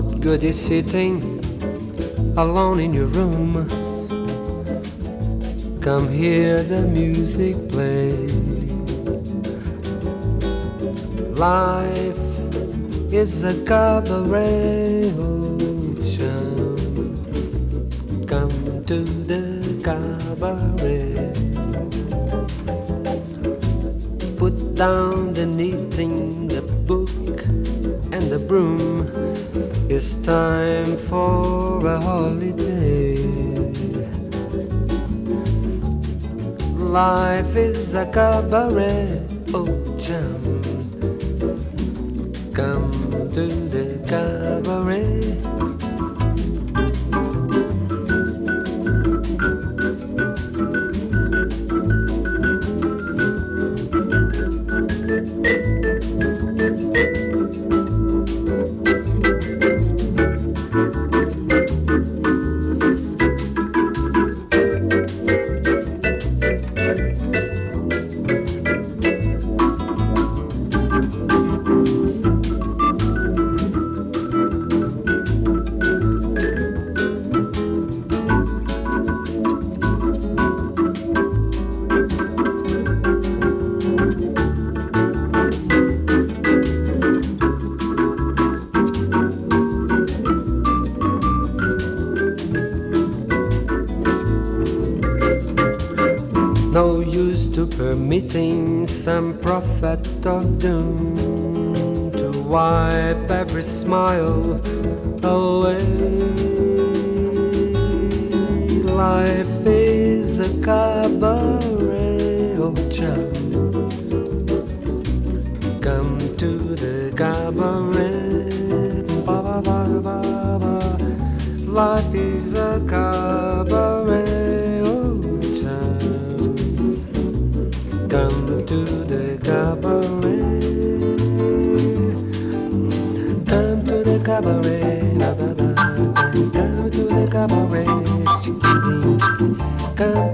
What good is sitting alone in your room? Come hear the music play. Life is a cabaret, oh chum. Come to the cabaret. Put down the knitting, the book and the broom. It's time for a holiday. Life is a cabaret, oh chum. Come to the cabaret. No use to permitting some prophet of doom to wipe every smile away. Life is a cabaret, oh chum. Come to the cabaret. Ba, ba, ba, ba, ba. Life is a cabaret, oh chum. Come to the cabaret. Come to the cabaret. Come to the cabaret. Come